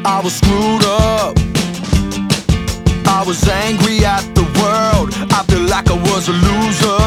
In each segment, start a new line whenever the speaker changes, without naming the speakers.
I was screwed up, I was angry at the world, I feel like I was a loser.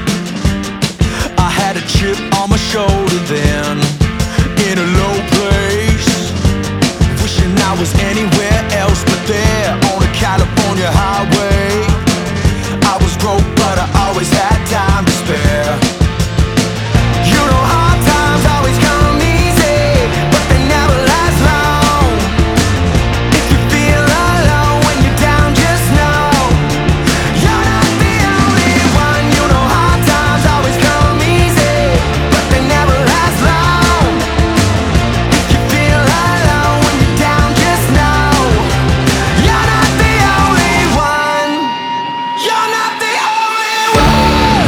I had a chip on my shoulder then, in a low place, wishing I was anywhere else but there, on a California highway. I was broke but I always had time to spare. You know hard times always come easy, but they never last long. If you feel alone when you're down, just know you're not the only one. You know hard times always come easy, but they never last long. If you feel alone when you're down, just know you're not the only one. You're not the only one.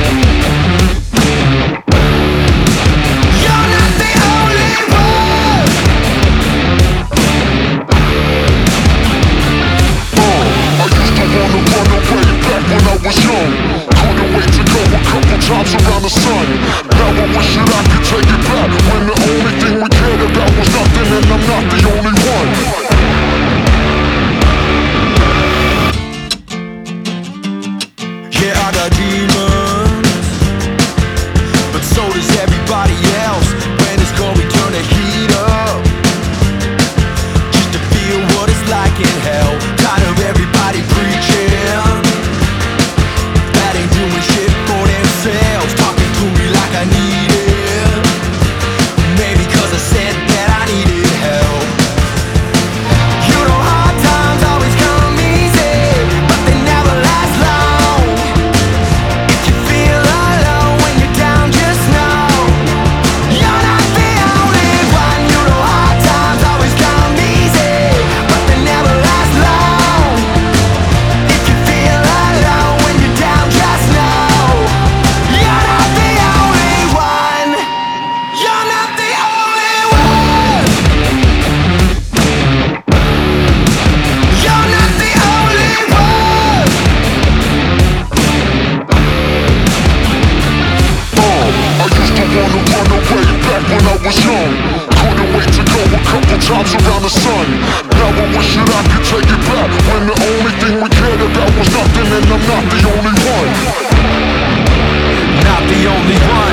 You're not the only one.
I used to wanna run away back when I was young. Couldn't wait to go a couple times around the sun. Now I wish that I could take it back, when the only thing we cared about was nothing, and I'm not the only one.
Yeah, I got demons, but so does everybody else. When it's cold, we turn the heat up, just to feel what it's like in hell. Tired of everybody preaching that ain't doing shit for themselves, talking to me like I need it. Maybe 'cause I said that I needed help. You know hard times always come easy, but they never last long. If you feel alone when you're down, just know you're not the only one. You know hard times always come easy, but they never last long. If you feel alone when you're down, just know you're not the only one. You're not the only one. You're not the only one.
I used to wanna run away back when I was young. Couldn't wait to go a couple times around the sun. Now I wish that I could take it back, when the only thing we cared about was nothing, and I'm not the only one.
Not the only one.